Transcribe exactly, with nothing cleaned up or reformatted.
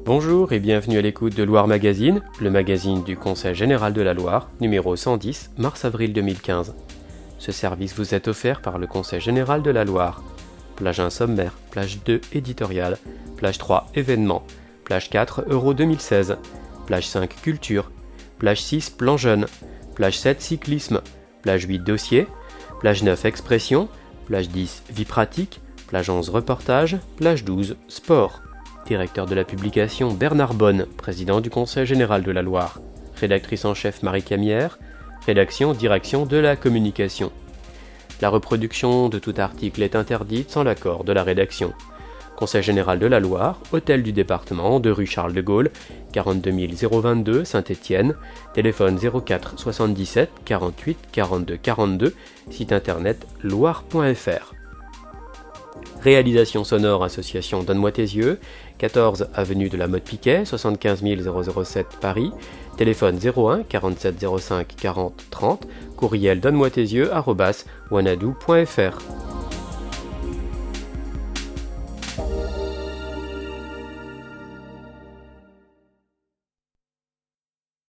Bonjour et bienvenue à l'écoute de Loire Magazine, le magazine du Conseil général de la Loire, numéro cent dix, mars-avril deux mille quinze. Ce service vous est offert par le Conseil général de la Loire. Plage un sommaire, plage deux éditoriale, plage trois événements, plage quatre Euro deux mille seize, plage cinq culture, plage six plan jeune, plage sept cyclisme, plage huit dossier, plage neuf expression, plage dix vie pratique, plage onze reportage, plage douze sport. Directeur de la publication Bernard Bonne, président du Conseil général de la Loire. Rédactrice en chef Marie Camière. Rédaction, direction de la communication. La reproduction de tout article est interdite sans l'accord de la rédaction. Conseil général de la Loire, hôtel du département, deux rue Charles de Gaulle, quarante-deux mille vingt-deux Saint-Étienne, téléphone zéro quatre soixante-dix-sept quarante-huit quarante-deux quarante-deux, site internet loire point f r. Réalisation sonore association Donne-moi tes yeux, quatorze avenue de la Motte Piquet, soixante-quinze mille sept Paris, téléphone zéro un quarante-sept zéro cinq quarante trente, courriel donne-moi tes yeux arobase wanadoo point f r.